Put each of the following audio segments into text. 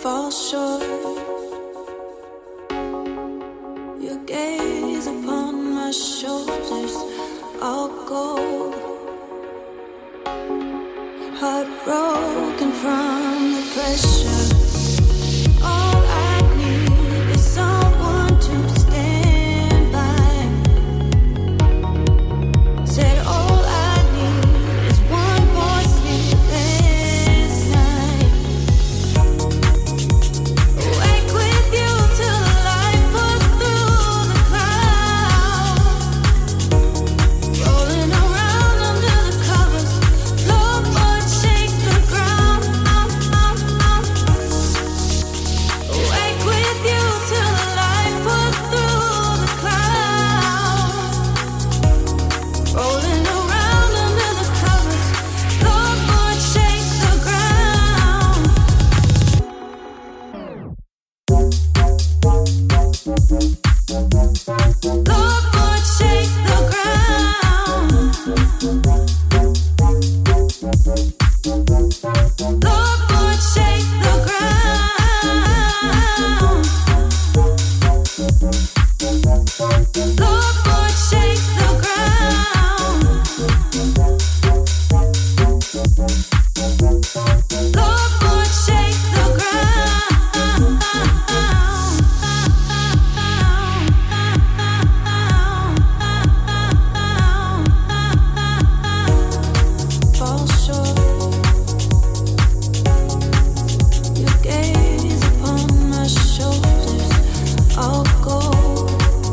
fall short. Your gaze upon my shoulders, all gold. Heartbroken from the pressure. All I need is someone to stand by. Said all I need is one more sleepless night. Wake with you till the light pours through the clouds. Rolling around under the covers, floorboards shake the ground. Wake with you till the light pours through the clouds. Rolling around under the covers, floorboards shake the ground. Floorboards shake the ground. Floorboards shake the ground. Floorboards shake the ground. Floorboards shake the ground. Fall short. Your gaze upon my shoulders, all gold.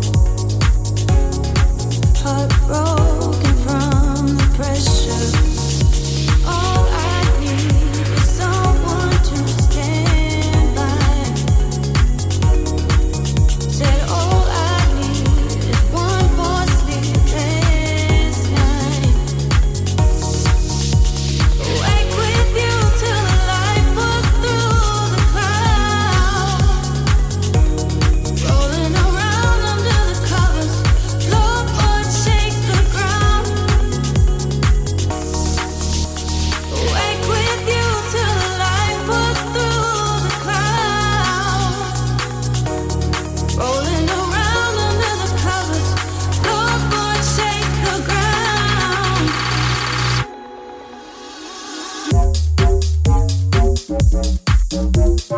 Heartbroken from the pressure. All I need is someone to stand by. Said all I need is one more sleepless night. Wake with you till the light pours through the clouds. Rolling around under the covers, floorboards shake the ground. Wake with you till the light pours through the clouds. Rolling around under the covers, floorboards shake the ground.